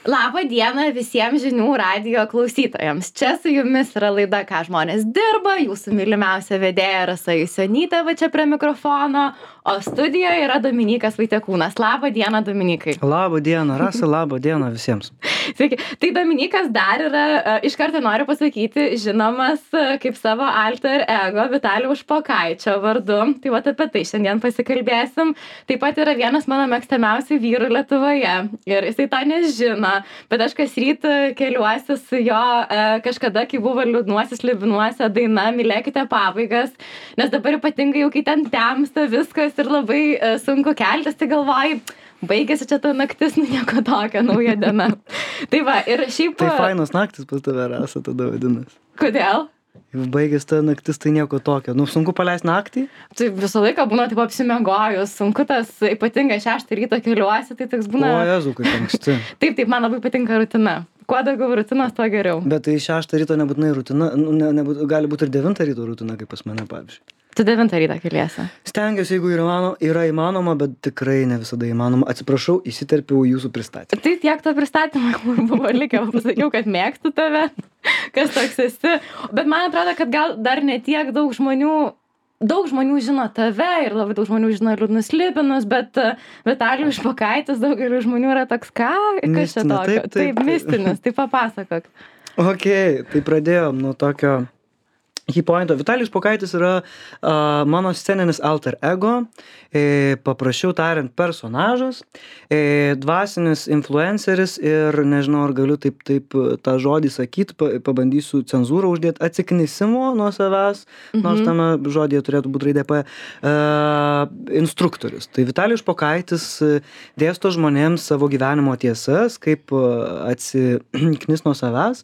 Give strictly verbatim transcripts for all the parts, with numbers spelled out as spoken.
Labą dieną visiems žinių radijo klausytojams. Čia su jumis yra laida Ką žmonės dirba, jūsų mylimiausia vedėja Rasa Jusionytė va čia prie mikrofono, o studijoje yra Dominykas Vaitiekūnas. Labą dieną, Dominikai. Labą dieną, Rasa, labą dieną visiems. Sveiki. Tai Dominykas dar yra, iš karto noriu pasakyti, žinomas kaip savo alter ego Vitalijaus Špokaičio vardu. Tai va apie tai šiandien pasikalbėsim. Taip pat yra vienas mano mėgstamiausių vyrų Lietuvoje. Ir jisai to nežino. Bet aš kas ryt keliuosi su jo kažkada, kai buvo liūdnuosis liubinuose daina Mylėkite pabaigas, nes dabar ypatingai jau kai ten temsta viskas ir labai sunku keltis, tai galvoju, baigėsi čia ta naktis, nu nieko tokio, nauja diena. Tai va, ir šiaip... Tai fainos naktis pas tave, Rasa, tada vadinas. Kodėl? Jau baigės ta naktis, tai nieko tokio. Nu, sunku paleisti naktį? Tai visą laiką būna taip apsimegojus, sunku tas, ypatingai šeštą ryto keliuosi, tai toks būna... O, Jezu, kaip anksti. Taip, taip, man labai patinka rutina. Kuo daugiau rutinos, tuo geriau. Bet tai šeštą ryto nebūtinai rutina, nu, ne, nebūt, gali būti ir devintą ryto rutina, kaip pas mane, pavyzdžiui. Tu devintą rytą keliesi. Stengiuosi, jeigu yra, įmanoma, yra įmanoma, bet tikrai ne visada įmanoma. Atsiprašau, įsiterpiau jūsų pristatymą. Tai tiek to pristatymą buvo likę, pasakiau, kad mėgstu tave, kas toks esi. Bet man atrodo, kad gal dar ne tiek daug žmonių, daug žmonių žino tave ir labai daug žmonių žino liūdnus slibinus, bet Vitalijus Špokaitis daugeliu žmonių yra toks, ką? Kas čia tokio? Taip, taip, taip, mistinis, tai papasakok. Ok, tai pradėjom nuo tokio... Hipointo. Vitalijus Špokaitis yra uh, mano sceninis alter ego, e, paprasčiau tariant personažas, e, dvasinis influenceris ir nežinau, ar galiu taip, taip tą žodį sakyti, pa, pabandysiu cenzūrą uždėti, atsiknisimo nuo savęs, mhm. nors tame žodėje turėtų būti raidė P, uh, instruktorius. Tai Vitalijus Špokaitis dėsto žmonėms savo gyvenimo tiesas, kaip uh, atsiknis nuo savęs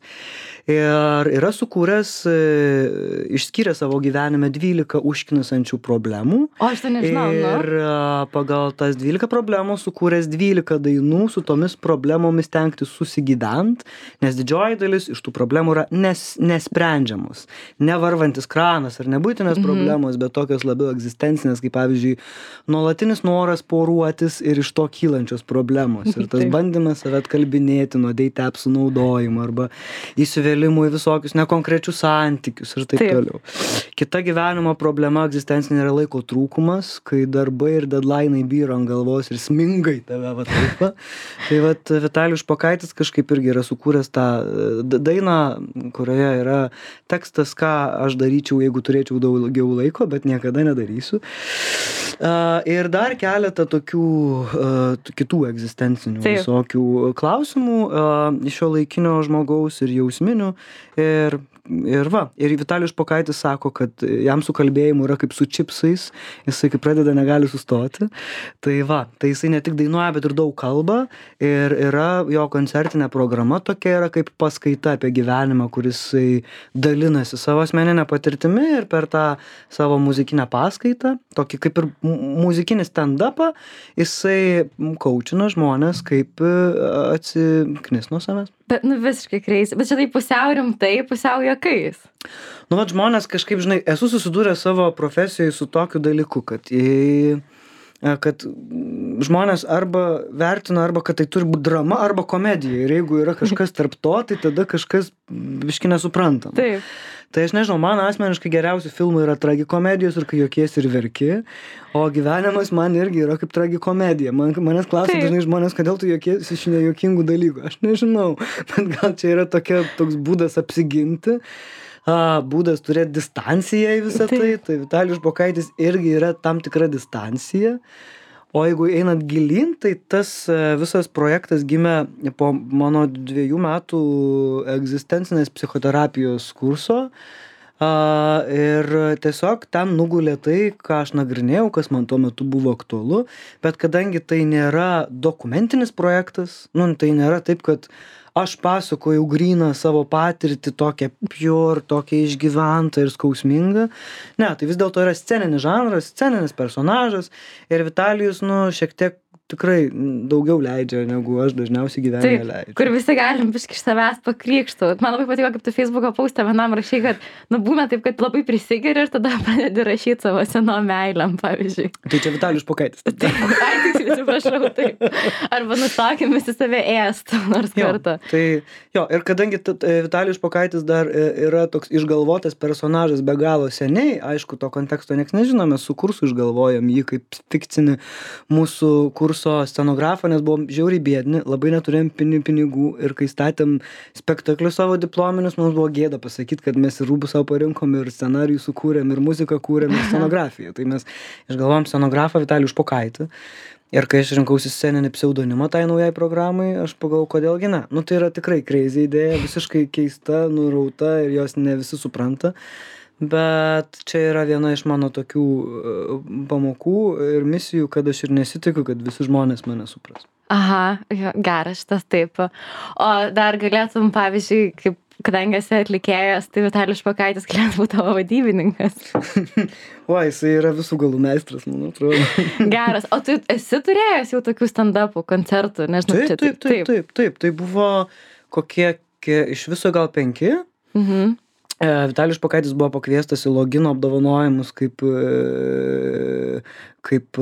ir yra sukūręs uh, išskyrė savo gyvenime dvylika užknisančių problemų. O aš tai nežinau, nu. Ir pagal tas dvylika problemų sukūręs dvylika dainų su tomis problemomis stengtis susigydant, nes didžioji dalis iš tų problemų yra nes, nesprendžiamos. Nevarvantis kranas ar nebūtinės mm-hmm. problemos, bet tokios labiau egzistencinės, kaip pavyzdžiui, nuolatinis noras poruotis ir iš to kylančios problemos. Ir tas bandymas save atkalbinėti nuo date appsų naudojimo arba įsivėlimų į visokius nekonkrečius santykius ir taip, taip toliau. Kita gyvenimo problema egzistencinė yra laiko trūkumas, kai darbai ir deadline'ai byra ant galvos ir sminga į tave va taip. Tai vat Vitalijus Špokaitis kažkaip irgi yra sukūręs tą dainą, kurioje yra tekstas, ką aš daryčiau, jeigu turėčiau daugiau laiko, bet niekada nedarysiu. Uh, ir dar keletą tokių uh, kitų egzistencinių taip. Visokių klausimų uh, iš šio laikinio žmogaus ir jausminių. Ir Ir va, ir Vitalijus Špokaitis sako, kad jam su kalbėjimu yra kaip su čipsais, jisai kaip pradeda negali sustoti. Tai va, tai jisai ne tik dainuoja, bet ir daug kalba. Ir yra jo koncertinė programa tokia yra kaip paskaita apie gyvenimą, kuris jisai dalinasi savo asmeninę patirtimi ir per tą savo muzikinę paskaitą, tokį kaip ir muzikinį stand-upą, jisai kaučina žmonės, kaip atsiknis nuo savęs. Bet, nu, visiškai kreisi. Bet čia tai pusiau rimtai, pusiau juokais. Nu, vat žmonės kažkaip, žinai, esu susidūręs savo profesijoje su tokiu dalyku, kad, į, kad žmonės arba vertina, arba kad tai turi būti drama, arba komedija. Ir jeigu yra kažkas tarp to, tai tada kažkas biški nesuprantama. Taip. Tai aš nežinau, man asmeniškai geriausi filmai yra tragikomedijos ir kai juokiesi ir verki, o gyvenimas man irgi yra kaip tragikomedija. Man, manęs klausia dažnai žmonės, kodėl tu juokiesi iš nejuokingų dalykų. Aš nežinau, bet gal čia yra tokia, toks būdas apsiginti, a, būdas turėti distanciją į visą tai. Tai Vitalijus Špokaitis irgi yra tam tikra distancija. O jeigu einant gilyn, tai tas visas projektas gimė po mano dviejų metų egzistencinės psichoterapijos kurso. Uh, ir tiesiog ten nugulė tai, ką aš nagrinėjau, kas man tuo metu buvo aktualu, bet kadangi tai nėra dokumentinis projektas, nu, tai nėra taip, kad aš pasakojau gryną savo patirtį, tokią pure, tokią išgyventą ir skausmingą. Ne, tai vis dėlto yra sceninis žanras, sceninis personažas ir Vitalijus, nu, šiek tiek tikrai daugiau leidžia, negu aš dažniausiai gyvenime leidžiu. Kur visi galim biškai iš savęs pakrykštų. Man labai patiko, kaip tu Facebook'o postą vienam rašai, kad, nu, būna taip, kad labai prisigeri ir tada pradedi rašyti savo senom meilėm, pavyzdžiui. Tai čia Vitalijus Špokaitis. Taip, ai, tiksliai, atsiprašau, taip. Arba nustokim visi save ėst nors kartą. Tai, jo, ir kadangi Vitalijus Špokaitis dar yra toks išgalvotas personažas be galo seniai, aišku, to konteksto nieks nežino, mes su kursu išgalvojom jį kaip fikcinį mūsų kurso scenografą, nes buvom žiauriai biedni, labai neturėjom pinigų ir kai statėm spektaklius savo diplominius, mums buvo gėda pasakyti, kad mes ir rūbus savo parinkom, ir scenarijų sukūrėm, ir muziką kūrėm, ir scenografiją. Tai mes išgalvojom scenografą Vitalijų Špokaitį. Ir kai aš rinkausi sceninį pseudonimą tai naujai programai, aš pagalvojau, kodėlgi ne. Nu, tai yra tikrai crazy idėja, visiškai keista, nurauta ir jos ne visi supranta. Bet čia yra viena iš mano tokių pamokų ir misijų, kad aš ir nesitikiu, kad visi žmonės mane supras. Aha, jo, geras šitas taip. O dar galėtum, pavyzdžiui, kaip, kadangi esi atlikėjas, tai Vitalijus Špokaitis galėtų būti tavo vadybininkas. O, jisai yra visų galų meistras, man atrodo. Geras. O tu esi turėjęs jau tokių stand-upų koncertų? Nežinau, taip, čia taip, taip, taip, taip. Tai buvo kokie, kie, iš viso gal penki. Mhm. Vitalijus Špokaitis buvo pakviestas į Logino apdovanojimus kaip, kaip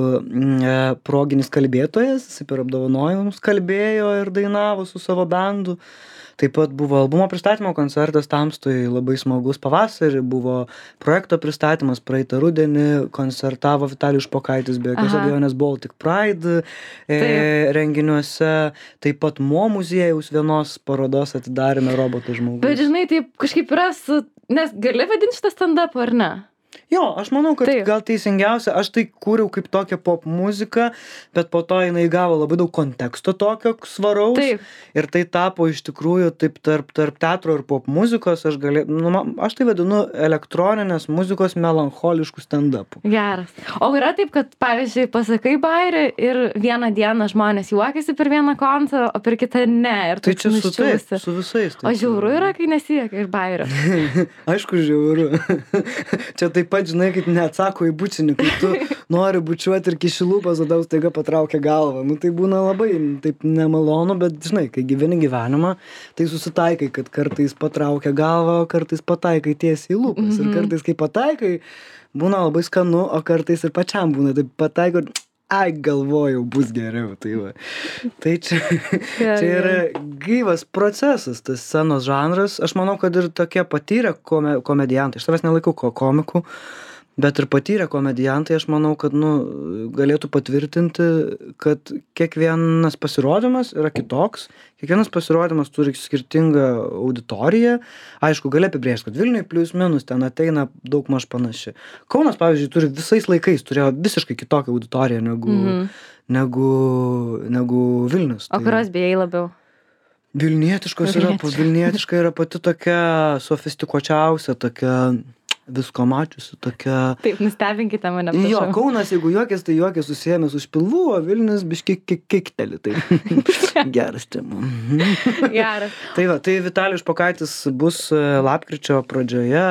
proginis kalbėtojas, jis per apdovanojimus kalbėjo ir dainavo su savo bendu. Taip pat buvo albumo pristatymo koncertas Tamstoj, labai smagus pavasarį, buvo projekto pristatymas praeitą rudenį, koncertavo Vitalijus Špokaitis, be jokios abejonės Baltic Pride e, renginiuose, taip pat Mo muziejaus vienos parodos atidarėme Robotas žmogus. Bet žinai, taip kažkaip yra su... Nes gali vadinti šitą stand-up, ar ne? Jo, aš manau, kad Taip. gal teisingiausia, aš tai kūriau kaip tokią pop muziką, bet po to jinai gavo labai daug konteksto tokio svaraus. Taip. Ir tai tapo iš tikrųjų taip tarp, tarp teatro ir pop muzikos, aš, galė, nu, aš tai vadinu elektroninės muzikos melancholiškų stand-upų. Geras. O yra taip, kad, pavyzdžiui, pasakai bairį ir vieną dieną žmonės juokiasi per vieną koncą, o per kitą ne. Ir Tai čia su, taip, su visais. O žiauru yra, kai nesijuokia iš bairio. Aišku, žiauru. Čia taip pat, žinai, kaip neatsako į bučinį, kai tu nori bučiuoti ir kiši lūpas, o tau staiga patraukia galvą. Nu, tai būna labai taip nemalonu, bet, žinai, kai gyveni gyvenimą, tai susitaikai, kad kartais patraukia galvą, o kartais pataikai tiesiai į lūpas. Mm-hmm. Ir kartais, kai pataikai, būna labai skanu, o kartais ir pačiam būna. Tai pataiko, ai, galvojau, bus geriau. Tai, va. Tai čia, čia yra gyvas procesas, tas scenos žanras. Aš manau, kad ir tokie patyrę kome, komediantai, aš tavęs nelaikau ko komikų, bet ir patyrę komediantai, aš manau, kad nu, galėtų patvirtinti, kad kiekvienas pasirodymas yra kitoks, kiekvienas pasirodymas turi skirtingą auditoriją. Aišku, gali apibrėžti, kad Vilniui plius minus ten ateina daug maž panaši. Kaunas, pavyzdžiui, turi visais laikais, turėjo visiškai kitokią auditoriją negu, mm-hmm. negu, negu Vilnius. O kurios bijai labiau? Vilnietiškos yra, Vilnietiška yra pati tokia sofistikuočiausia, tokia visko mačiusi, tokia... Taip, nustebinkite mane, prašau. Jo, Kaunas, jeigu juokės, tai juokės susiėmės už pilvų, o Vilnius biški kikteli. Tai geras tema. Geras. Tai va, tai Vitalijus Špokaitis bus lapkričio pradžioje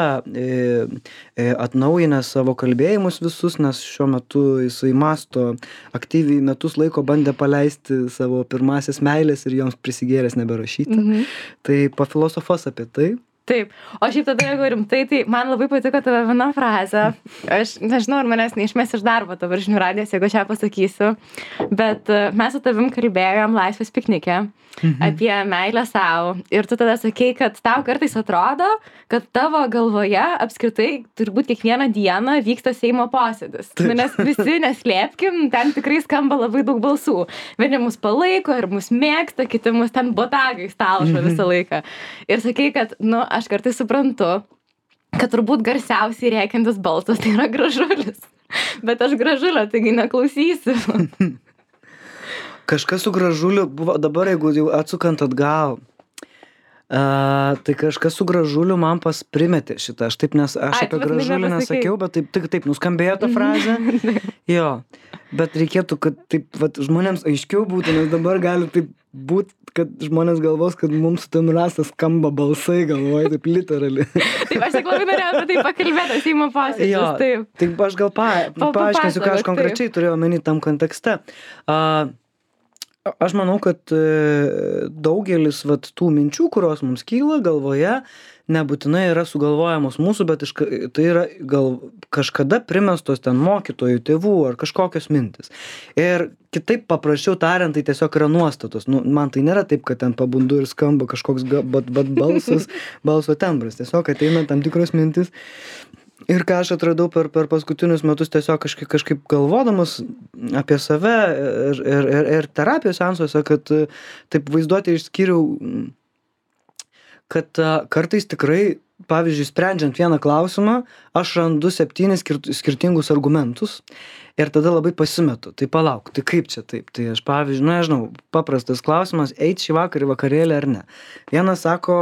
atnaujinęs savo kalbėjimus visus, nes šiuo metu jisai masto aktyviai metus laiko bandė paleisti savo pirmasias meilės ir joms prisigėręs neberašyti. Mm-hmm. Tai pafilosofos apie tai. Taip, o šiaip tada, jeigu rimtai, tai man labai patiko tavo viena frazė. Aš nežinau, ar manęs neišmes iš darbo dabar žinių radijas, jeigu aš ją pasakysiu, bet mes su tavim kalbėjom Laisvės piknike mhm. apie meilę savo. Ir tu tada sakei, kad tau kartais atrodo, kad tavo galvoje apskritai turbūt kiekvieną dieną vyksta Seimo posėdis. Nu, nes visi neslėpkim, ten tikrai skamba labai daug balsų. Vieni mus palaiko ir mus mėgsta, kiti mus ten botagai stalžo mhm. visą laiką. Ir sakei, kad, nu, aš kartais suprantu, kad turbūt garsiausiai rėkiantis balsas tai yra Gražulis. Bet aš Gražulio, taigi neklausysiu. Kažkas su Gražuliu buvo, dabar jeigu jau atsukant atgal, uh, tai kažkas su Gražuliu man pas primetė šitą. Aš taip, nes aš Ai, apie Gražulį nesakiau, bet taip, taip, taip nuskambėjo ta frazė. Jo, bet reikėtų, kad taip, vat, žmonėms aiškiau būtų, nes dabar gali taip būt, kad žmonės galvos, kad mums su tam Rasa skamba balsai, galvoja, taip literali. Taip, aš tik labai norėjau apie tai pakalbėti, Seimo posėdžius, taip. Taip, aš gal pa, pa, paaiškinsiu, ką aš konkrečiai taip. turėjau omeny tam kontekste. Uh, Aš manau, kad e, daugelis vat, tų minčių, kurios mums kyla galvoje, nebūtinai yra sugalvojamos mūsų, bet iš, tai yra gal kažkada primestos ten mokytojų, tėvų ar kažkokios mintis. Ir kitaip paprasčiau tariant, tai tiesiog yra nuostatos. Nu, man tai nėra taip, kad ten pabundu ir skamba kažkoks bat, bat balsas, balso tembras. Tiesiog ateina tam tikros mintis. Ir ką aš atradau per, per paskutinius metus tiesiog kažkaip, kažkaip galvodamas apie save ir, ir, ir, ir terapijos seansuose, kad taip vaizduoti išskyriau, kad kartais tikrai, pavyzdžiui, sprendžiant vieną klausimą, aš randu septynis skirtingus argumentus ir tada labai pasimetu. Tai palauk, tai kaip čia taip? Tai aš, pavyzdžiui, na, žinau, paprastas klausimas, eit šį vakarą į vakarėlį ar ne. Vienas sako,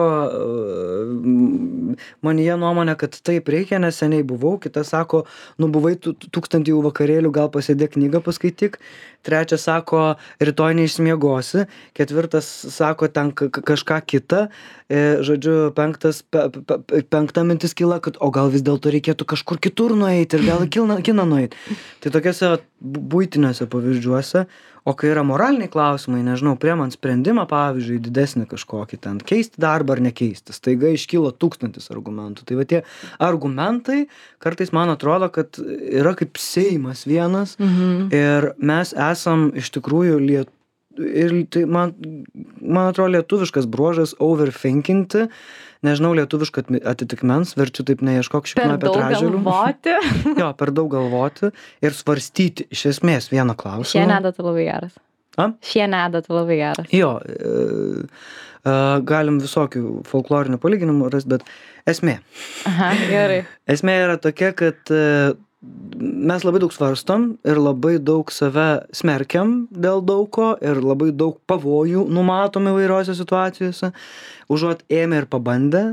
manyje nuomonė, kad taip reikia, nes seniai buvau. Kitas sako, nu buvai tūkstantį vakarėlių, gal pasėdėk knygą paskaityk. Trečias sako, rytoj neišsimiegosi. Ketvirtas sako, ten kažką kitą. Žodžiu, penktas, pe, pe, penkta mintis kyla, kad o gal vis dėlto reikėtų kažkur kitur nueiti ir gal į kiną nueiti. Tai tokiuose buitiniuose pavyzdžiuose, o kai yra moraliniai klausimai, nežinau, priemant sprendimą, pavyzdžiui, didesnį kažkokį ten, keisti darbą ar nekeisti, staiga iškyla tūkstantis argumentų. Tai va tie argumentai, kartais man atrodo, kad yra kaip seimas vienas mhm. ir mes esam iš tikrųjų lietuvių. Ir tai man, man atrodo lietuviškas bruožas overthinkinti, nežinau lietuvišką atitikmens, verčiu taip neieškok šikno apie traželių. Per daug galvoti. Jo, per daug galvoti ir svarstyti iš esmės vieną klausimą. Šie nedat labai geras. A? Šie nedat labai geras. Jo, e, e, galim visokių folklorinių palyginimų rasti, bet esmė. Aha, gerai. Esmė yra tokia, kad e, mes labai daug svarstom ir labai daug save smerkiam dėl daug ko ir labai daug pavojų numatom įvairiose situacijose, užuot ėmė ir pabandė.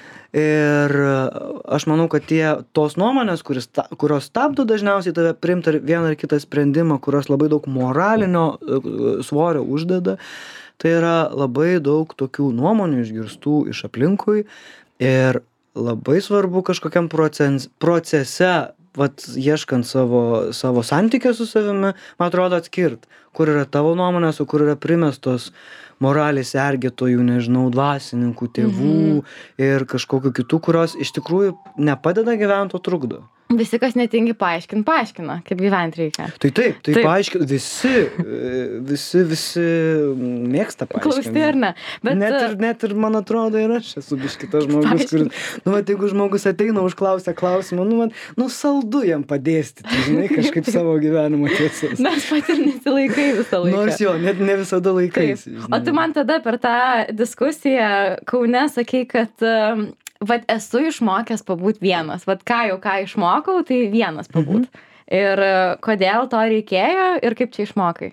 Ir aš manau, kad tie tos nuomonės, kuris, kurios stabdo dažniausiai tave priimti vieną ar kitą sprendimą, kurios labai daug moralinio svorio uždeda, tai yra labai daug tokių nuomonių išgirstų iš aplinkui ir labai svarbu kažkokiam proces, procese vat ieškant savo, savo santykio su savimi, man atrodo atskirt, kur yra tavo nuomonės, o kur yra primestos moralės sergėtojų, nežinau, dvasininkų, tėvų mhm. ir kažkokių kitų, kurios iš tikrųjų nepadeda gyventi, o trukdo. Visi, kas netingi paaiškint, paaiškina, kaip gyventi reikia. Tai taip, tai taip. Paaiškina, visi, visi, visi mėgsta paaiškinti. Klausti ar ne? Bet... Net, ir, net ir, man atrodo, ir aš esu biškitas žmogus, kuris, nu, vat, jeigu žmogus ateina, užklausia klausimą, nu, man, nu, saldu jam padėstyti, žinai, kažkaip savo gyvenimo tiesas. Mes pat ir nesilaikai visą laiką. Nors jo, net ne visada laikais. O tu man tada per tą diskusiją Kaune sakei, kad vat esu išmokęs pabūt vienas. Vat ką jau ką išmokau, tai vienas pabūt. Mhm. Ir kodėl to reikėjo ir kaip čia išmokai?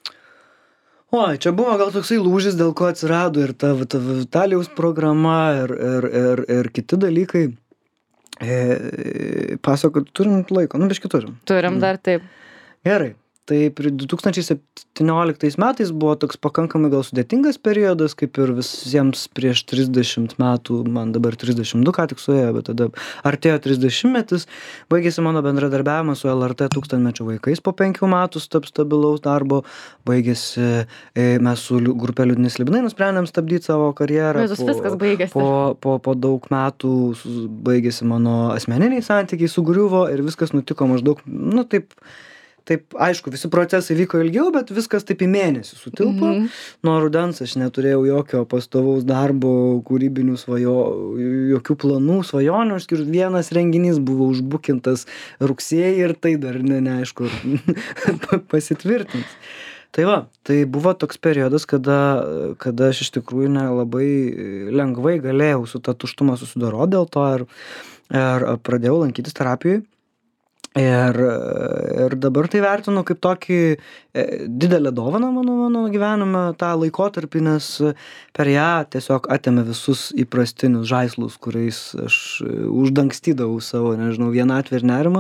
Oi, čia buvo gal toksai lūžis, dėl ko atsirado ir ta, ta Vitalijaus programa ir, ir, ir, ir kiti dalykai. E, pasakot, turim laiko, nu biškį turim. Turim dar taip. Gerai. Tai du tūkstančiai septynioliktais metais buvo toks pakankamai gal sudėtingas periodas, kaip ir visiems prieš trisdešimt metų, man dabar trisdešimt du ką tik suėjo, bet tada artėjo trisdešimtmetis, baigėsi mano bendradarbiavimas su L R T tūkstantmečio vaikais po penkių metų stab stabilaus darbo, baigėsi, mes su grupė Liūdni slibinai nusprendėm stabdyti savo karjerą. Visus viskas baigėsi. Po, po, po daug metų baigėsi mano asmeniniai santykiai, sugriuvo ir viskas nutiko maždaug, nu taip, Taip, aišku, visi procesai vyko ilgiau, bet viskas taip į mėnesį sutilpo. Mm-hmm. Nuo rudens aš neturėjau jokio pastovaus darbo, kūrybinių svajo, jokių planų, svajonių. Aš skiriu, vienas renginys buvo užbukintas rugsėjį ir tai dar ne, neaišku pasitvirtins. Tai va, tai buvo toks periodas, kada, kada aš iš tikrųjų nelabai lengvai galėjau su tą tuštumą susidoroti dėl to ir, ir pradėjau lankytis terapijoj. Ir, ir dabar tai vertinu kaip tokį didelę dovaną mano, mano gyvenime tą laikotarpį, nes per ją tiesiog atėmė visus įprastinius žaislus, kuriais aš uždangstydavau savo, nežinau, vienatvę ir nerimą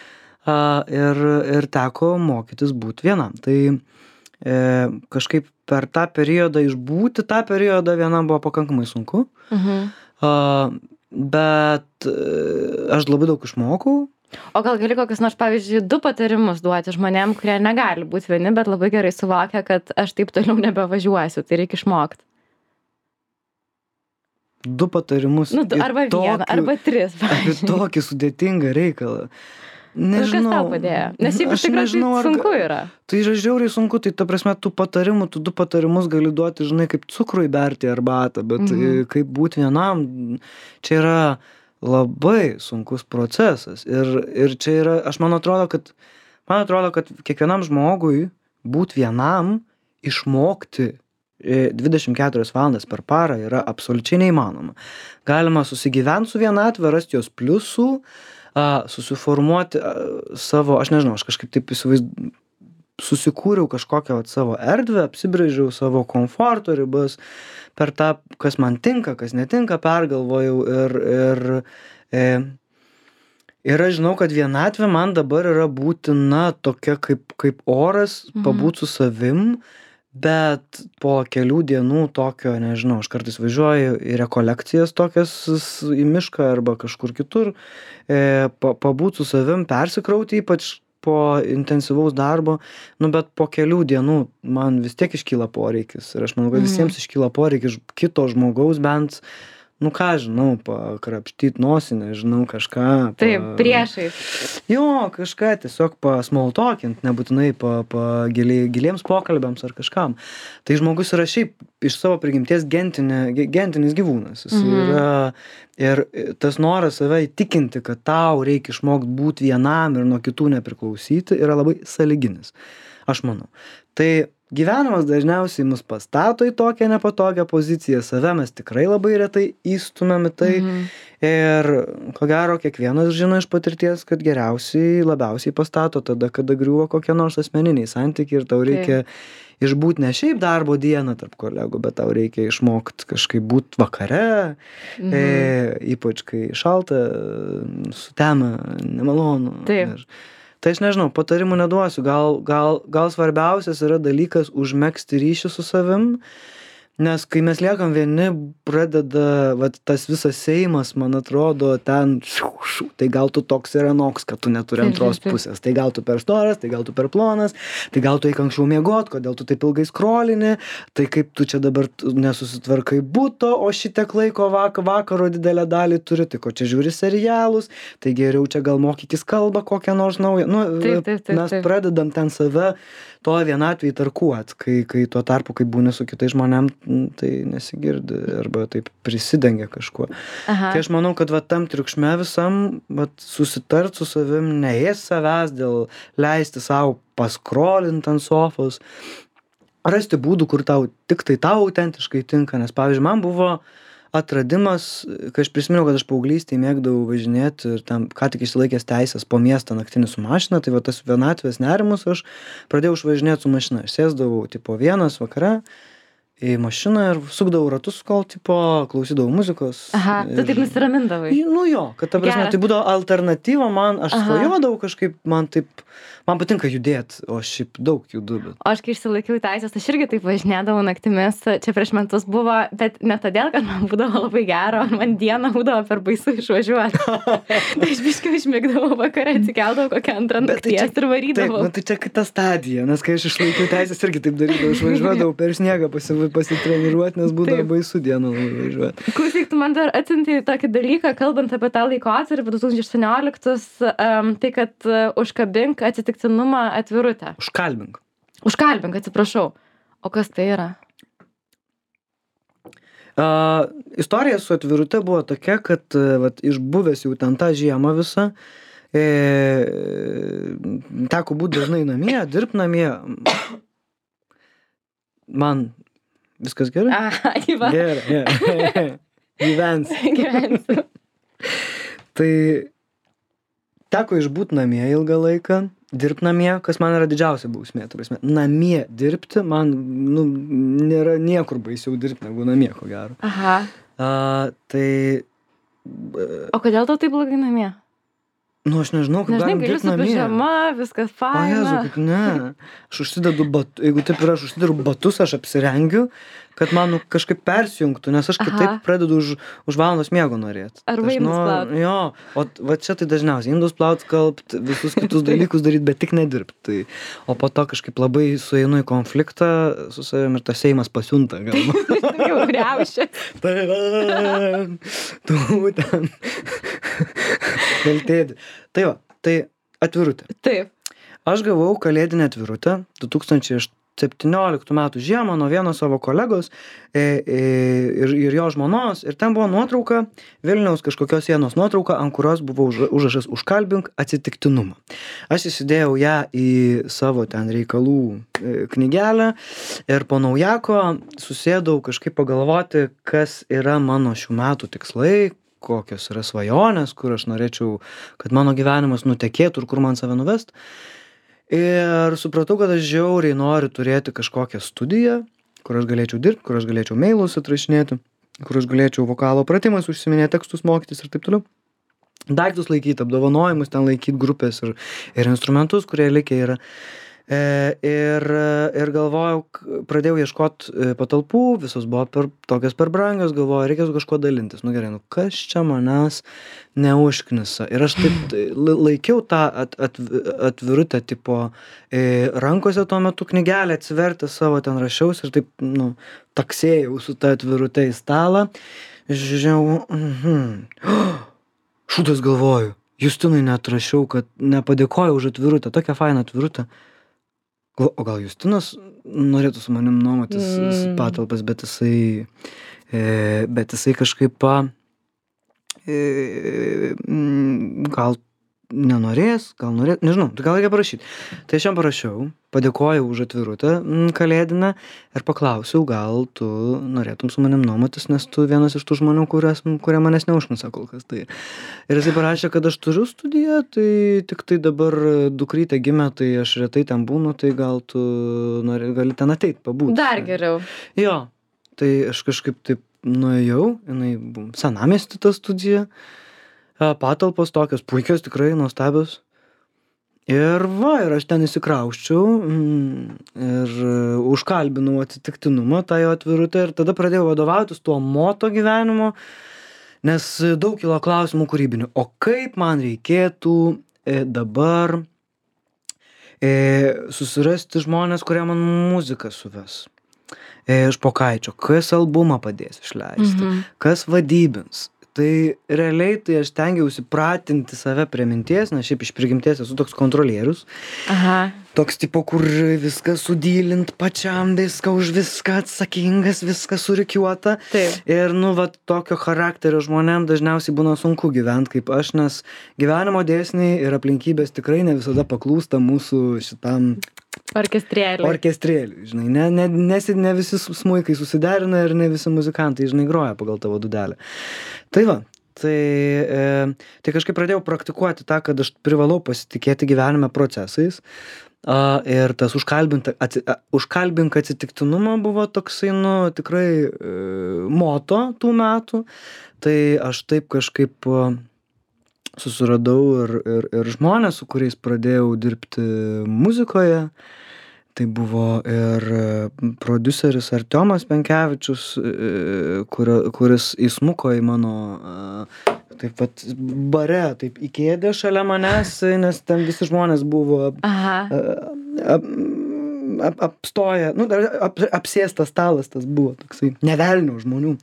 ir, ir teko mokytis būti vienam. Tai e, kažkaip per tą periodą išbūti, tą periodą vienam buvo pakankamai sunku, mhm. a, bet aš labai daug išmokau. O gal gali kokius nors, pavyzdžiui, du patarimus duoti žmonėm, kurie negali būti vieni, bet labai gerai suvokia, kad aš taip toliau nebevažiuosiu, tai reikia išmokti. Du patarimus. Nu, du, arba tokiu, vieną, arba tris. Apie tokį sudėtingą reikalą. Nežinau. Kas tau padėjo? Nes šiaip iš tikrųjų tai sunku yra. Tai yra žiauriai sunku, tai ta prasme, tų patarimų, tų du patarimus gali duoti, žinai, kaip cukrų įberti arbatą, bet mhm. kaip būti vienam, čia yra labai sunkus procesas. Ir, ir čia yra, aš man atrodo, kad, man atrodo, kad kiekvienam žmogui būti vienam, išmokti dvidešimt keturias valandas per parą yra absoliučiai neįmanoma. Galima susigyventi su vienatve, rasti jos pliusų, a, susiformuoti a, savo, aš nežinau, aš kažkaip taip įsivaizduoju, susikūriau kažkokią vat, savo erdvę, apsibrėžiau savo komforto ribas, per tą, kas man tinka, kas netinka, pergalvojau ir, ir, e, ir aš žinau, kad vienatvė man dabar yra būtina tokia kaip, kaip oras, mhm. pabūt su savim, bet po kelių dienų tokio, nežinau, aš kartais važiuoju į rekolekcijas tokias į mišką arba kažkur kitur, e, pa, pabūt su savim, persikrauti, ypač po intensyvaus darbo, nu bet po kelių dienų man vis tiek iškyla poreikis ir aš manau, kad visiems iškyla poreikis kito žmogaus bent, nu ką žinau, pakrapštyt nosį, nežinau, kažką. Taip, pa... priešais. Jo, kažką tiesiog pasmaltokint, nebūtinai pa, pa giliai, giliems pokalbiams ar kažkam. Tai žmogus yra šiaip iš savo prigimties gentinė, gentinis gyvūnas. Jis mhm. yra, ir tas noras save įtikinti, kad tau reikia išmokti būti vienam ir nuo kitų nepriklausyti, yra labai sąlyginis, aš manau. Tai gyvenimas dažniausiai mus pastato į tokią nepatogią poziciją, save mes tikrai labai retai įstumėm į tai mhm. ir ko gero kiekvienas žino iš patirties, kad geriausiai, labiausiai pastato tada, kada griūva kokie nors asmeniniai santykiai ir tau reikia tai. Išbūt ne šiaip darbo dieną tarp kolegų, bet tau reikia išmokti kažkaip būti vakare, mhm. e, ypač kai šalta, sutema, nemalonu. Taip. Ir, tai aš nežinau, patarimų neduosiu, gal, gal, gal svarbiausias yra dalykas užmegzti ryšį su savim, nes kai mes liekam vieni, pradeda vat, tas visas seimas, man atrodo, ten, šu, šu, tai gal tu toks ir anoks, kad tu neturi antros pusės, tai gal tu per storas, tai gal tu per plonas, tai gal tu eik anksčiau miegot, kodėl tu taip ilgai skrolini, tai kaip tu čia dabar nesusitvarkai buto, o šitiek laiko vak, vakaro didelę dalį turi, tai ko čia žiūri serialus, tai geriau čia gal mokykis kalbą kokią nors naują, nu, taip, taip, taip, mes taip. pradedam ten save to vienatvėj tarkuot, kai, kai tuo tarpu, kai būni su kitais žmonėm, tai nesigirdi arba taip prisidengia kažkuo. Aha. Tai aš manau, kad va, tam triukšme visam va, susitart su savim, neės savęs dėl leisti savo paskrolint ant sofos, rasti būdų, kur tau tik tai tau autentiškai tinka, nes pavyzdžiui, man buvo atradimas, kai aš prisiminiau, kad aš paauglystėj mėgdavau važinėti ir tam ką tik išsilaikęs teisės po miestą naktinį su mašina, tai va tas vienatvės nerimus aš pradėjau išvažinėti su mašina. Aš sėsdavau tipo vienas vakare į mašiną ir sukdavau ratus, kol tipo klausydavau muzikos. Aha, ir... tu taip nusiramindavai. Nu jo, kad ta prasme, Geras. tai būdavo alternatyva man, aš Aha. svajodavau kažkaip, man taip, man patinka judėt, o šiaip daug judu. Bet... O aš kai išsilaikiau teisės, aš irgi taip važinėdavau naktimis, čia prieš metus buvo, bet ne todėl, kad man būdavo labai gero, man dieną būdavo per baisu išvažiuoti. Tai aš biškai užmigdavau vakarą, atsikeldavau kokią antrą nakties tai ir varydavau. Taip, nu, tai čia kita stadija, nes kai aš išlaikiau teisės irgi taip darydavau, išvažiuodavau per sniegą pasi, pasitreniruoti, nes būdavo taip. Baisu dieną važiuoti. Klausyk, tu man dar atsiuntei tokį dalyką, kalbant apie tą laikotarpį du tūkstančiai aštuonioliktus, um, tai kad uh, užkabink atsitiktinumą atvirutę. Užkalbink. Užkalbink, atsiprašau. O kas tai yra? Uh, istorija su atvirute buvo tokia, kad uh, vat, išbuvęs jau ten tą žiemą visą, e, teko būti dažnai namie, dirbti namie. Man viskas gerai? Aha, gyva. Gerai, gerai. Gyvensi. Gyvensiu. Tai teko išbūt namie ilgą laiką, dirbti namie, kas man yra didžiausia bausmė. Ta prasme, namie dirbti, man nu, nėra niekur baisiau dirbti negu namie, ko gero. Aha. A, tai... O kodėl tau taip blogai namie? Nu, aš nežinau, kaip Dažnai galim gali dirbt su namie. pižama, viskas O Jezu, faina. kad ne. Aš užsidedu batus, jeigu taip yra, aš užsidedu batus, aš apsirengiu, kad man nu, kažkaip persijungtų, nes aš Aha. kitaip pradedu už, už valandos miego norėti. Arba Aš indus nu- plaut. Jo, o t- va čia tai dažniausiai indus plaut, skalbt, visus kitus dalykus daryti, bet tik nedirbti. Tai, o po to kažkaip labai sueinu į konfliktą su savim ir tas Seimas pasiunta. Galbūt. Jau griaušia. Tu ten. Kaltėdi. Tai va, tai atvirutė. Taip. Aš gavau kalėdinę atvirutę du tūkstančiai septynioliktų metų žiemą nuo vieno savo kolegos e, e, ir, ir jo žmonos. Ir ten buvo nuotrauka, Vilniaus kažkokios sienos nuotrauka, ant kurios buvo už, užrašas užkalbink atsitiktinumą. Aš įsidėjau ją į savo ten reikalų e, knygelę ir po naujako susėdau kažkaip pagalvoti, kas yra mano šių metų tikslai, kokios yra svajonės, kur aš norėčiau, kad mano gyvenimas nutekėtų ir kur man save nuvest. Ir supratau, kad aš žiauriai noriu turėti kažkokią studiją, kur aš galėčiau dirbti, kur aš galėčiau mailus atrašinėti, kur aš galėčiau vokalo pratimas, užsiminėti tekstus, mokytis ir taip toliau. Daiktus laikyti, apdovanojimus ten laikyti, grupės ir, ir instrumentus, kurie likę yra. E, ir, ir galvojau, k- pradėjau ieškot e, patalpų, visos buvo per, tokios per brangios, galvojau, reikia su kažkuo dalintis. Nu gerai, nu kas čia manęs neužknisa. Ir aš taip tai, la- laikiau tą at, at, atvirutę, tipo, e, rankose tuo metu knygelę atsivertę savo ten rašiaus ir taip, nu, taksėjau su ta atvirute į stalą. Žiūrėjau, mhm. Šūdas galvoju, Justinui net rašiau, kad nepadėkojau už atvirutę, tokią fainą atvirutę. Gal- O gal Justinas norėtų su manim nuomotis Mm. mm. patalpas, bet jisai, e, bet jisai kažkaip pa, e, mm, gal nenorės, gal norės, nežinau, tai gal reikia parašyti. Tai aš jam parašiau, padėkojau už atvirutę mm, kalėdinę ir paklausiau, gal tu norėtum su manim nuomotis, nes tu vienas iš tų žmonių, kurias, kurie manęs neužknisa kol kas. Tai. Ir jisai parašė, kad aš turiu studiją, tai tik tai dabar dukrytė gimė, tai aš retai ten būnu, tai gal tu nori, gali ten ateit, pabūti. Dar geriau. Jo, tai aš kažkaip taip nuėjau, jinai buvo senamiesty ta studija, e, patalpos tokios puikios, tikrai nuostabios. Ir va, ir aš ten įsikrausčiau mm, ir e, užkalbinau atsitiktinumą tą jo atvirutę ir tada pradėjau vadovautis tuo moto gyvenimo, nes e, daug kilo klausimų kūrybinių. O kaip man reikėtų e, dabar e, susirasti žmonės, kurie man muziką suves? E, iš Pokaičio, kas albumą padės išleisti, Mhm. kas vadybins. Tai realiai tai aš stengiausi pratinti save prie minties, nes šiaip iš prigimties esu toks kontrolierius. Aha. Toks tipo, kur viską sudylint pačiam, viską už viską atsakingas, viską surikiuota. Taip. Ir nu, va, tokio charakterio žmonėm dažniausiai būna sunku gyventi kaip aš, nes gyvenimo dėsniai ir aplinkybės tikrai ne visada paklūsta mūsų šitam Orkestrėlį. orkestrėliui, žinai, ne, ne, nes ne visi su- smuikai susiderina ir ne visi muzikantai, žinai, groja pagal tavo dūdelę. Tai va, tai, e, tai kažkaip pradėjau praktikuoti tą, kad aš privalau pasitikėti gyvenime procesais. A, ir tas užkalbinta, atsi, a, užkalbink atsitiktinumą buvo toksai, nu, tikrai e, moto tų metų. Tai aš taip kažkaip a, susiradau ir, ir, ir žmonės, su kuriais pradėjau dirbti muzikoje. Tai buvo ir e, prodiuseris Artiomas Penkevičius, e, kurio, kuris įsmuko į mano e, taip pat bare, taip įkėdė šalia manęs, nes ten visi žmonės buvo Aha. ap, ap, apstoję, nu, dar ap, apsėstas stalas tas buvo, toksai nevelnio žmonių.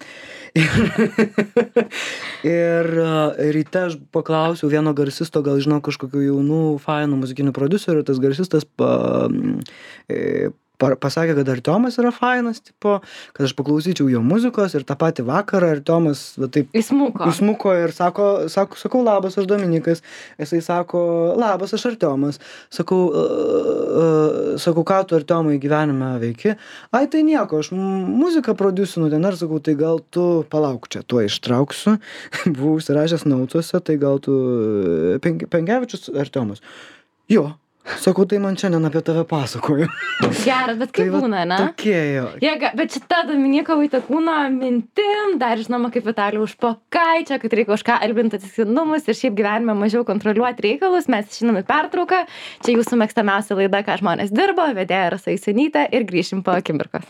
Ir, ir e, ryte aš paklausiau vieno garsisto, gal žinau kažkokių jaunų, fainų muzikinių prodiuserių, tas garsistas pa, e, pa, pasakė, kad Artiomas yra fainas, tipo, kad aš paklausyčiau jo muzikos ir tą patį vakarą Artiomas, va taip, Įsmuko. Įsmuko ir sako, sako, sakau, labas, aš Dominikas. Jisai sako, labas, aš Artiomas. Sakau, uh, uh, sakau, ką tu Artiomai gyvenime veiki? Ai, tai nieko, aš m- muziką prodiusinu ten, ar sakau, tai gal tu palauk čia, tuo ištrauksiu. Buvau užsirašęs nautuose, tai gal tu Penk- Penkevičius Artiomas. Jo, Sakau, tai man šiandien apie tave pasakoju. Geras, bet kaip Tai va būna, ne? Tokie jo. Jėga, bet šita Dominyko Vaitekūno mintim, dar žinoma kaip Vitalijų Špokaičio, kad reikia už ką albinti atsitiktinumus ir šiaip gyvenime mažiau kontroliuoti reikalus, mes išiname pertrauką. Čia jūsų mėgstamiausia laida, ką žmonės dirbo, vedėja Rasa Jusionytė ir grįšim po akimirkos.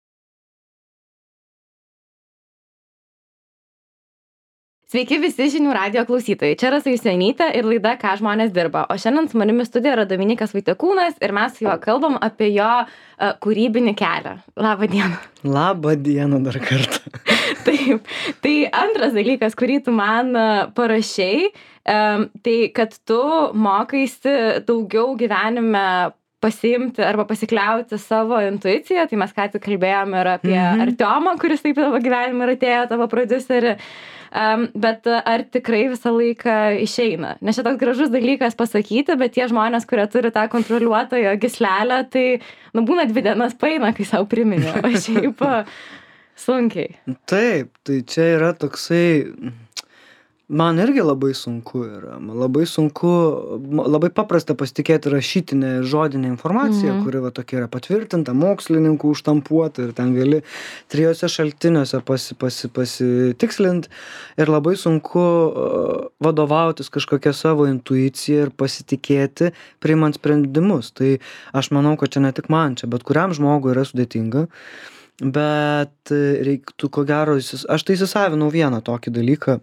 Sveiki visi žinių radijo klausytojai. Čia Rasa Jusionytė ir laida Ką žmonės dirba. O šiandien su manimi studijoje yra Dominykas Vaitekūnas ir mes su juo kalbam apie jo uh, kūrybinį kelią. Labą dieną. Labą dieną dar kartą. Taip. Tai antras dalykas, kurį tu man uh, parašei, um, tai kad tu mokaisi daugiau gyvenime pasiimti arba pasikliauti savo intuiciją. Tai mes ką tik kalbėjom ir apie mhm. Artiomą, kuris taip tavo gyvenime ir atėjo, tavo prodiuserį. Um, bet ar tikrai visą laiką išeina? Nes čia toks gražus dalykas pasakyti, bet tie žmonės, kurie turi tą kontroliuotojo gyslelę, tai nu, būna dvi dienas paeina, kai savo priminė, o šiaip sunkiai. Taip, tai čia yra toksai, man irgi labai sunku yra, man labai sunku, labai paprasta pasitikėti rašytinę ir žodinę informaciją, mhm. kuri va tokia yra patvirtinta, mokslininkų užtampuota ir ten gali trijose šaltiniuose pasi, pasi, pasitikslint ir labai sunku uh, vadovautis kažkokią savo intuiciją ir pasitikėti priimant sprendimus. Tai aš manau, kad čia ne tik man, čia bet kuriam žmogui yra sudėtinga, bet reiktų ko gero, aš tai įsisavinau vieną tokį dalyką,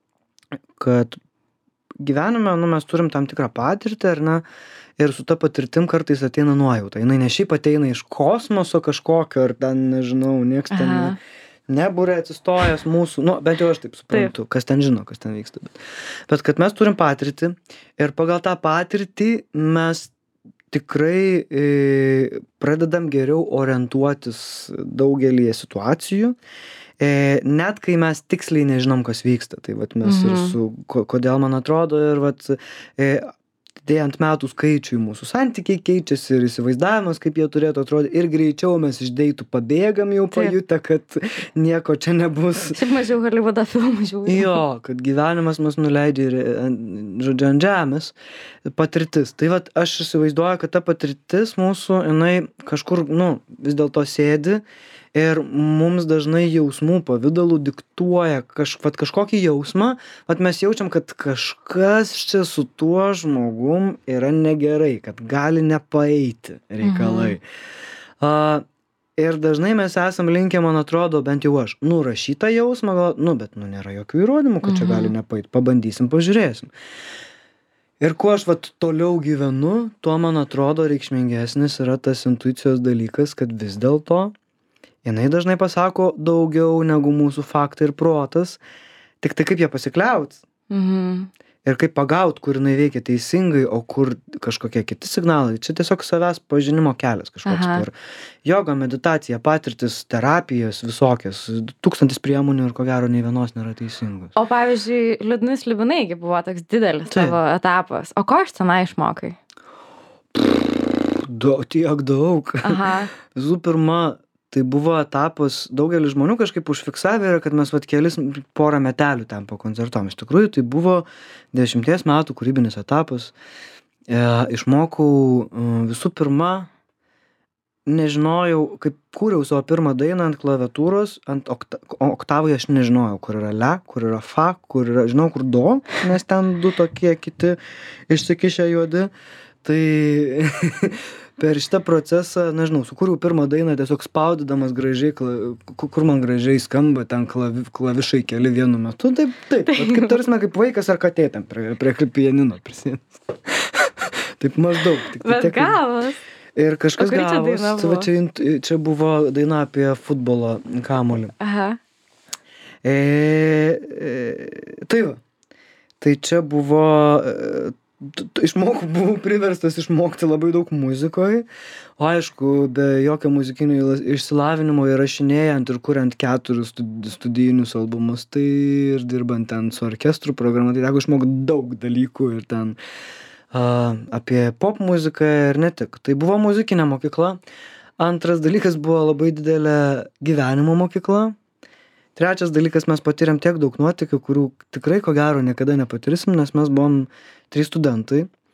kad gyvenime, nu, mes turim tam tikrą patirtį, ar ne, ir su ta patirtim kartais ateina nuojauta. Jinai ne šiaip ateina iš kosmoso kažkokio, ar ten, nežinau, nieks ten ne, nebūrė atsistojęs mūsų, nu, bent jau aš taip suprantu, taip. Kas ten žino, kas ten vyksta. Bet, bet kad mes turim patirtį ir pagal tą patirtį mes tikrai e, pradedam geriau orientuotis daugelį situacijų. E, net kai mes tiksliai nežinom, kas vyksta. Tai vat mes mhm. ir su, ko, kodėl man atrodo, ir vat, e, dėjant metų skaičiui mūsų santykiai keičiasi ir įsivaizdavimas, kaip jie turėtų atrodyti, ir greičiau mes iš deitų pabėgam jau pajutę, kad nieko čia nebus. Šiaip mažiau Hollywoodo filmų žiūrėjau. Jo, kad gyvenimas mus nuleidžia ir, žodžiu, ant žemės patirtis. Tai vat aš įsivaizduoju, kad ta patirtis mūsų, jinai kažkur, nu, vis dėlto sėdi ir mums dažnai jausmų pavidalų diktuoja kaž, vat, kažkokį jausmą, vat mes jaučiam, kad kažkas čia su tuo žmogum yra negerai, kad gali nepaeiti reikalai. Mhm. Uh, ir dažnai mes esam linkę, man atrodo, bent jau aš, nurašytą jausmą, gal, nu, bet nu, nėra jokių įrodymų, kad mhm. čia gali nepaeiti, pabandysim, pažiūrėsim. Ir kuo aš vat toliau gyvenu, tuo, man atrodo, reikšmingesnis yra tas intuicijos dalykas, kad vis dėlto jinai dažnai pasako daugiau negu mūsų faktai ir protas, tik tai kaip jie pasikliaut. Mhm. Ir kaip pagaut, kur jinai veikia teisingai, o kur kažkokie kiti signalai. Čia tiesiog savęs pažinimo kelias kažkoks. Aha. Per joga, meditacija, patirtis, terapijos visokios, tūkstantis priemonių ir ko gero nei vienos nėra teisingos. O pavyzdžiui, liūdni slibinaigi buvo toks didelis Taip. Tavo etapas. O ko aš tenai išmokai? Daug, tiek daug. Aha. Visų pirma, tai buvo etapas, daugelis žmonių kažkaip užfiksavę yra, kad mes vat kelis porą metelių ten po koncertom. Iš tikrųjų, tai buvo dešimties metų kūrybinis etapas. E, išmokau e, visų pirma, nežinojau, kaip kūriau savo pirmą dainą ant klaviatūros, ant okta, oktavai aš nežinojau, kur yra le, kur yra fa, kur yra, žinau, kur do, nes ten du tokie kiti išsikišę juodi. Tai per šitą procesą, nežinau, sukūriau pirmą dainą tiesiog spaudydamas gražiai, kur man gražiai skamba ten klavi, klavišai keli vienu metu. Taip, taip, taip. Kaip tarsime, kaip vaikas ar katė ten prie, prie pianino prisėdęs. Taip maždaug. Tik, Bet tiek, gavos. Ir kažkas čia gavos. buvo? Čia, čia buvo daina apie futbolo kamuolį. Aha. E, e, tai va. Tai čia buvo... E, Išmokau, buvau priverstas išmokti labai daug muzikoje, o aišku, be jokio muzikinio išsilavinimo įrašinėjant ir kuriant keturis studijinius albumus, tai ir dirbant ten su orkestru programa, tai teko išmokti daug dalykų ir ten uh, apie pop muziką ir ne tik. Tai buvo muzikinė mokykla. Antras dalykas buvo labai didelė gyvenimo mokykla. Trečias dalykas, mes patyrėm tiek daug nuotykių, kurių tikrai ko gero niekada nepatirsim, nes mes buvom trys studentai.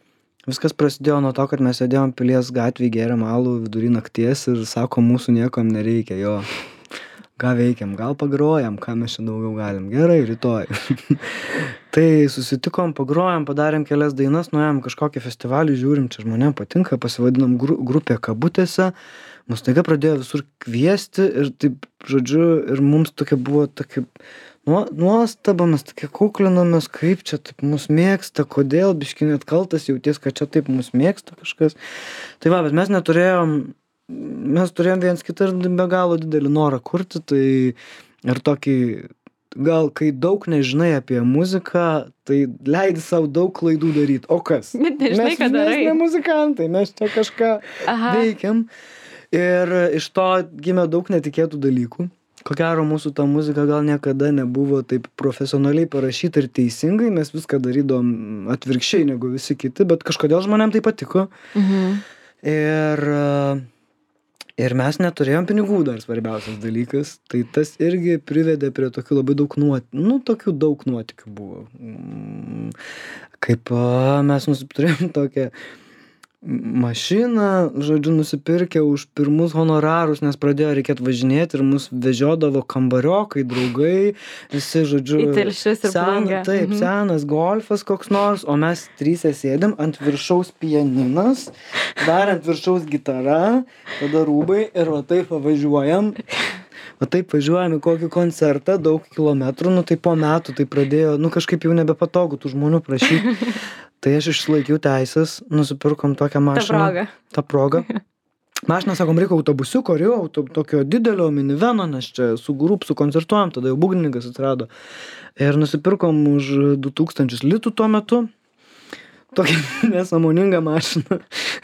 Viskas prasidėjo nuo to, kad mes sėdėjom Pilies gatvėj, gėrėm alų vidury nakties ir sako, mūsų niekam nereikia, jo. Ką veikiam, gal pagrojam, ką mes čia daugiau galim. Gerai, rytoj. Tai susitikom, pagrojam, padarėm kelias dainas, nuėjom kažkokį festivalį, žiūrim, čia žmonėm patinka, pasivadinom gru, grupė kabutėse. Mus taiga pradėjo visur kviesti ir taip, žodžiu, ir mums tokia buvo tokia nuo, nuostaba, mes tokie kuklinomės, kaip čia taip mus mėgsta, kodėl, biški net kaltas jauties, kad čia taip mus mėgsta kažkas. Tai va, bet mes neturėjom, mes turėjom viens kitą ir be galo didelį norą kurti, tai ir tokį, gal kai daug nežinai apie muziką, tai leidi savo daug klaidų daryti. O kas? Bet nežinai, ką darai. Mes ne muzikantai, mes čia kažką Aha. veikiam. Ir iš to gimė daug netikėtų dalykų. Ko gero, mūsų ta muzika gal niekada nebuvo taip profesionaliai parašyta ir teisingai, mes viską darydom atvirkščiai negu visi kiti, bet kažkodėl žmonėm tai patiko. Mhm. Ir, ir mes neturėjom pinigų, dar svarbiausias dalykas, tai tas irgi privedė prie tokių labai daug nuotykių, nu, tokių daug nuotykių buvo. Kaip mes nusipirkėm tokią mašiną, žodžiu, nusipirkę už pirmus honorarus, nes pradėjo reikėt važinėti ir mus vežiodavo kambariokai, draugai, visi, žodžiu, į telšius ir plungę. Taip, mhm. senas golfas koks nors, o mes trysia sėdėm ant viršaus pianinas, dar ant viršaus gitara, tada rūbai ir va taip važiuojam. O taip važiuojam į kokį koncertą, daug kilometrų, nu tai po metų tai pradėjo, nu kažkaip jau nebepatogu tų žmonių prašyti. Tai aš išlaikiau teisės, nusipirkom tokią mašiną. Ta proga. Ta proga. Mašiną, sakom, reikia autobusiuko, ar jau auto, tokio didelio miniveno, nes čia su grup, su koncertuojam, tada jau būgnininkas atsirado. Ir nusipirkom už du tūkstančius litų tuo metu. Tokią nesąmoningą mašiną.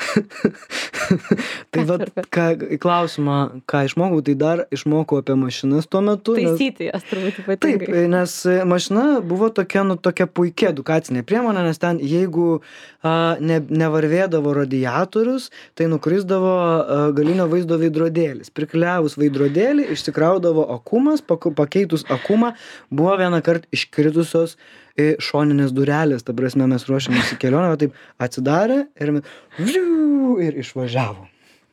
Tai vat, ką, į klausimą, ką išmokau, tai dar išmokau apie mašinas tuo metu. Taisyti jas turbūt ypatingai. Taip, nes mašina buvo tokia, nu, tokia puikia edukacinė priemonė, nes ten jeigu a, ne, nevarvėdavo radiatorius, tai nukrisdavo a, galinio vaizdo veidrodėlis. Prikliavus veidrodėlį, išsikraudavo akumas, pakeitus akumą, buvo vieną kartą iškritusios šoninės durelės, ta prasme mes ruošiamės į kelionę, taip atsidarė ir, ir išvažiavo.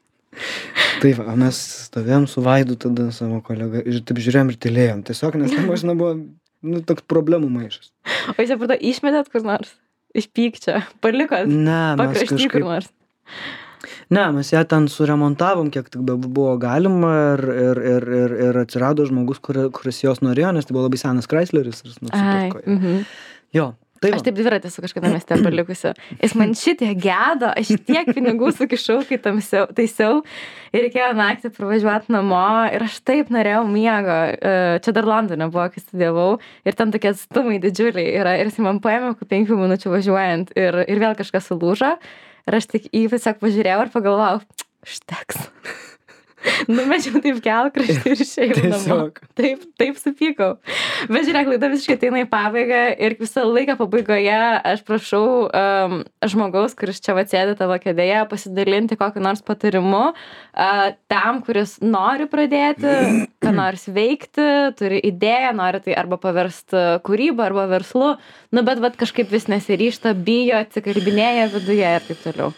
Taip, mes stovėjom su Vaidu tada savo kolega ir taip žiūrėjom ir tylėjom. Tiesiog, nes ta mašina buvo, nu, toks problemų maišas. O jūs apie to išmetėt kur nors? Iš pykčio? Palikot? Ne, mes kažkaip... kur nors? Ne, mes ją ten suremontavom, kiek tik buvo galima ir, ir, ir, ir, ir atsirado žmogus, kur, kuris jos norėjo, nes tai buvo labai senas Chrysleris ir nusipirko. Mhm. Jo. Tai aš taip dviratį su kažkada mieste palikusiu. Jis man šitie gedo, aš tiek pinigų sukišau, kai tamsiau, taisiau ir reikėjo naktį pravažiuoti namo ir aš taip norėjau miego. Čia dar Londone buvo, kai studijavau ir ten tokie atstumai didžiuliai yra ir jis man paėmė kokių penkių minučių važiuojant ir, ir vėl kažkas sulūžo. Ir aš tik į tiesiog pažiūrėjau ir pagalvojau, šteks. Numečiau taip kelkraštį ir išėjau namo. Taip, taip supykau. Bet žiūrėk, laida visiškai ateina į pabaigą ir visą laiką pabaigoje aš prašau um, žmogaus, kuris čia atsėdė tavo kėdėje, pasidalinti kokiu nors patarimu uh, tam, kuris nori pradėti, ką nors veikti, turi idėją, nori tai arba paversti kūrybą, arba verslu, nu bet vat, kažkaip vis nesiryžta, bijo, atsikalbinėja viduje ir taip toliau.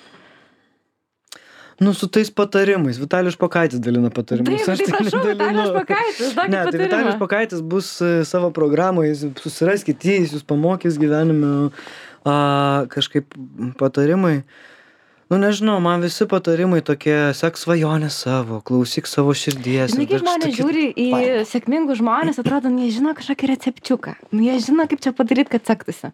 Nu, su tais patarimais. Vitalijus Špokaitis dalina patarimus. Taip, tai prašau, Vitalijus Špokaitis, duokit ne, tai Vitalijus Špokaitis bus savo programoje, susiraskit jį, jis jūs pamokys gyvenime a, kažkaip patarimai. Nu, nežinau, man visi patarimai tokie, sek svajonę savo, klausyk savo širdies. Žinai, kai žmonės tokie... žiūri į Vai. sėkmingus žmonės, atrodo, nu, jie žino kažkokį recepčiuką. Nu, jie žino, kaip čia padaryti, kad sektųsi.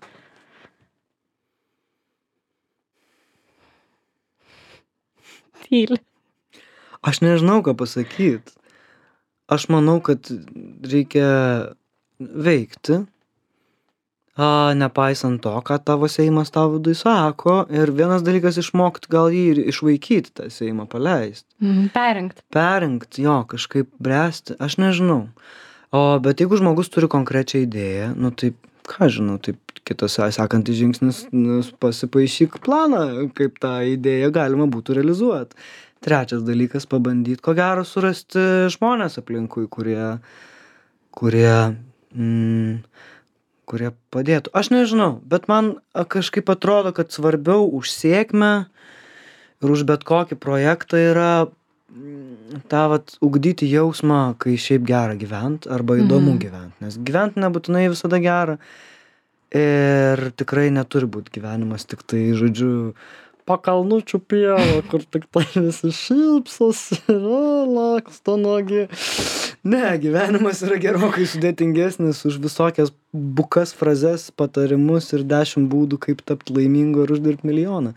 Tyli. Aš nežinau, ką pasakyt. Aš manau, kad reikia veikti, a, nepaisant to, ką tavo seimas tavo vidui sako. Ir vienas dalykas išmokti, gal jį ir išvaikyti, tą seimą paleisti. Mm, perrinkt. Perrinkt, jo, kažkaip bręsti. Aš nežinau. O, bet jeigu žmogus turi konkrečią idėją, nu taip, ką žinau, taip kitas sekantis žingsnis, nu, pasipaišyk planą, kaip tą idėją galima būtų realizuoti. Trečias dalykas, pabandyti, ko gero, surasti žmonės aplinkui, kurie, kurie mm, kurie padėtų. Aš nežinau, bet man a, kažkaip atrodo, kad svarbiau už sėkmę ir už bet kokį projektą yra mm, tą vat ugdyti jausmą, kai šiaip gera gyvent arba įdomu Mhm. gyvent. Nes gyvent nebūtinai visada gera. Ir tikrai neturi būt gyvenimas tik tai, žodžiu, pakalnučių pieva, kur tik tai visi šypsosi ir a, laksto nuogi. Ne, gyvenimas yra gerokai sudėtingesnis už visokias bukas frazes, patarimus ir dešimt būdų, kaip tapti laimingu ir uždirbti milijoną.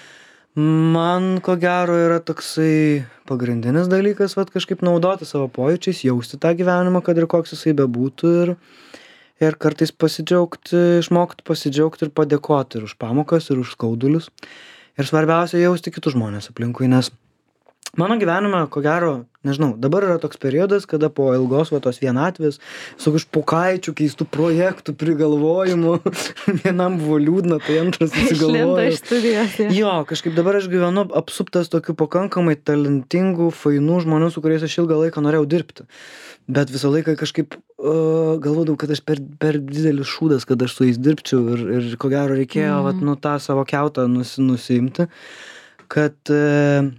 Man ko gero yra toksai pagrindinis dalykas, vat kažkaip naudoti savo pojūčiais, jausti tą gyvenimą, kad ir koks jisai bebūtų ir, ir kartais pasidžiaugti, išmokti pasidžiaugti ir padėkoti ir už pamokas, ir už skaudulius. Ir svarbiausia jausti kitus žmonės aplinkui, nes mano gyvenime, ko gero, nežinau, dabar yra toks periodas, kada po ilgos va tos vienatvės, su kažpokaičių keistų projektų prigalvojimų, vienam buvo liūdna, tai antras Išlindo susigalvojo. iš studijos. jo. Jo, kažkaip dabar aš gyvenu apsuptas tokių pakankamai talentingų, fainų žmonių, su kuriais aš ilgą laiką norėjau dirbti. Bet visą laiką kažkaip uh, galvodavau, kad aš per, per didelis šūdas, kad aš su jais dirbčiau ir, ir ko gero reikėjo Mhm. vat, nu, tą savo kiautą nusi, nusiimti, kad, uh,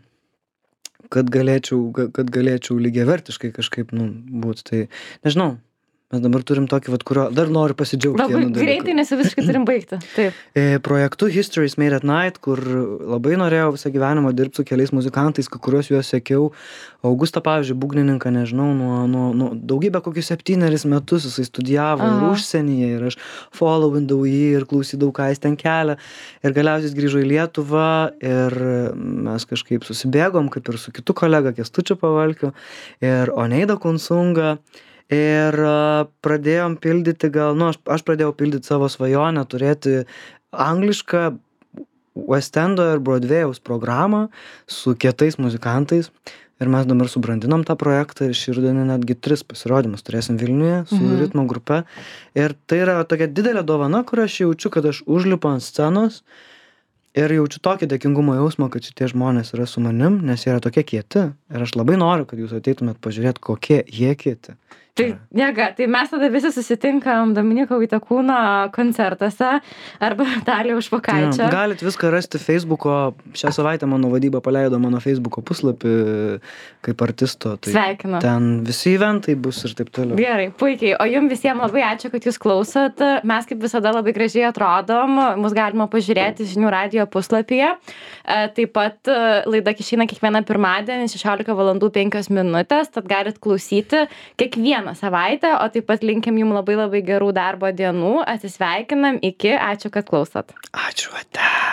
kad galėčiau, ga- kad galėčiau lygiavertiškai kažkaip nu, būti. Tai nežinau, mes dabar turim tokį, vat, kurio dar noriu pasidžiaugti. Labai vienu dalyku. greitai, nes jau visiškai turim baigti. Taip. E, projektu History is Made at Night, kur labai norėjau visą gyvenimą dirbti su keliais muzikantais, kai kuriuos juos sekiau. Augustą, pavyzdžiui, būgnininką, nežinau, nuo, nuo, nuo daugybę kokius septynerius metus jisai studijavo ir Aha. užsienyje ir aš followindavau jį ir klausydavau, ką jis ten kelia. Ir galiausiai jis grįžo į Lietuvą ir mes kažkaip susibėgom, kaip ir su kitu kolega Kęstučiu Pavalkiu ir Oneida Kunsunga. Ir a, pradėjom pildyti gal, nu, aš, aš pradėjau pildyti savo svajonę turėti anglišką West Endo ir Broadway'aus programą su kietais muzikantais. Ir mes dabar subrandinom tą projektą ir šį rudenį netgi tris pasirodymus turėsim Vilniuje su Mhm. ritmo grupe. Ir tai yra tokia didelė dovana, kur aš jaučiu, kad aš užlipu ant scenos ir jaučiu tokį dėkingumo jausmą, kad šitie žmonės yra su manim, nes jie yra tokie kieti. Ir aš labai noriu, kad jūs ateitumėt pažiūrėti, kokie jie kieti. Tai jėga, tai mes tada visi susitinkam Dominiko Vaitekūno koncertuose arba Vitalijaus Špokaičio. Jo, galit viską rasti Facebooko. Šią savaitę mano vadyba paleido mano Facebooko puslapį kaip artisto. Tai Sveikinu. ten visi eventai bus ir taip toliau. Gerai, puikiai. O jums visiems labai ačiū, kad jūs klausot. Mes kaip visada labai gražiai atrodom. Mus galima pažiūrėti žinių radijo puslapyje. E, Taip pat e, laida išeina kiekvieną pirmadienį šešiolika valandų penkios minutės. Tad galit klausyti kiekvieną savaitę. O taip pat linkim jums labai labai gerų darbo dienų. Atsisveikinam. Iki. Ačiū, kad klausot. Ačiū, ate.